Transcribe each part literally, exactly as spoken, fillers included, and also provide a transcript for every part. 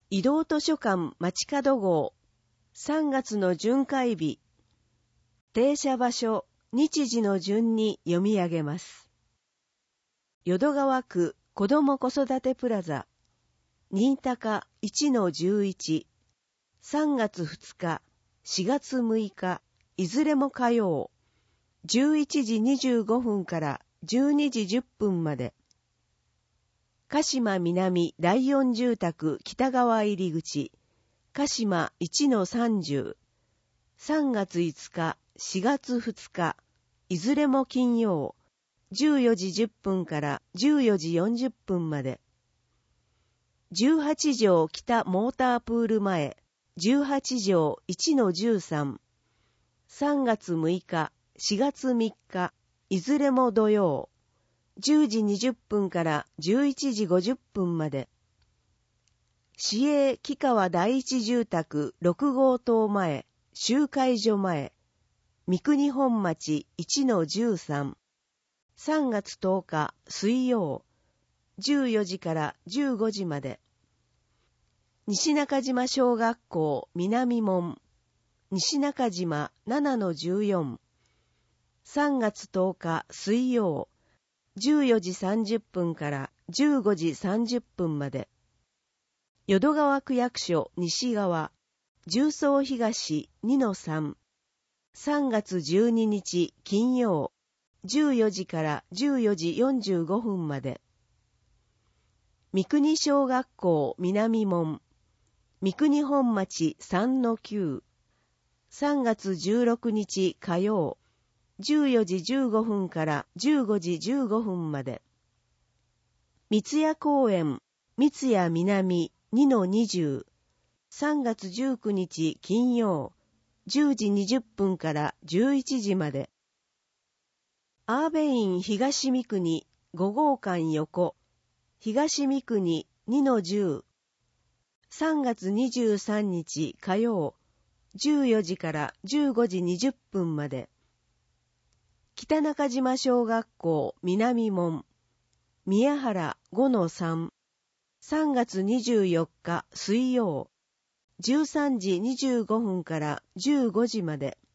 移動図書館街角号さんがつの巡回日、停車場所、日時の順に読み上げます。淀川区子ども子育てプラザ、新高 いちのじゅういち、さんがつふつか、しがつむいか、いずれも火曜、じゅういちじにじゅうごふんからじゅうにじじゅっぷんまで。鹿島南だいよん住宅北側入り口、鹿島 いちのさんじゅう、さんがついつか、しがつふつか、いずれも金曜、じゅうよじじゅっぷんからじゅうよじよんじゅっぷんまで。じゅうはちじょう北モータープール前、じゅうはちじょう いちのじゅうさん、さんがつむいか、しがつみっか、いずれも土曜、じゅうじにじゅっぷんからじゅういちじごじゅっぷんまで。市営木川第一住宅ろくごうとう前、集会所前、三国本町 いちのじゅうさん、さんがつとおか水曜、じゅうよじからじゅうごじまで。西中島小学校南門、西中島ななのじゅうよん、さんがつとおか水曜、じゅうよじさんじゅっぷんからじゅうごじさんじゅっぷんまで。淀川区役所西側、十三東 にのさん、さんがつじゅうににち金曜、じゅうよじからじゅうよじよんじゅうごふんまで。三国小学校南門、三国本町 さんのきゅう、さんがつじゅうろくにち火曜、じゅうよじじゅうごふんからじゅうごじじゅうごふんまで。三ツ谷公園、三ツ谷南 にのにじゅう、さんがつじゅうくにち金曜、じゅうじにじゅっぷんからじゅういちじまで。アーベイン東三国ごごうかん横、東三国 にのじゅう、さんがつにじゅうさんにち火曜、じゅうよじからじゅうごじにじゅっぷんまで。北中島小学校南門、宮原 ごのさん、さんがつにじゅうよっか水曜、じゅうさんじにじゅうごふんからじゅうごじまで。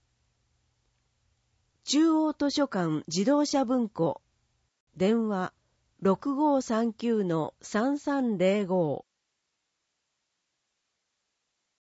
中央図書館自動車文庫、電話 ろくごうさんきゅうのさんさんぜろご。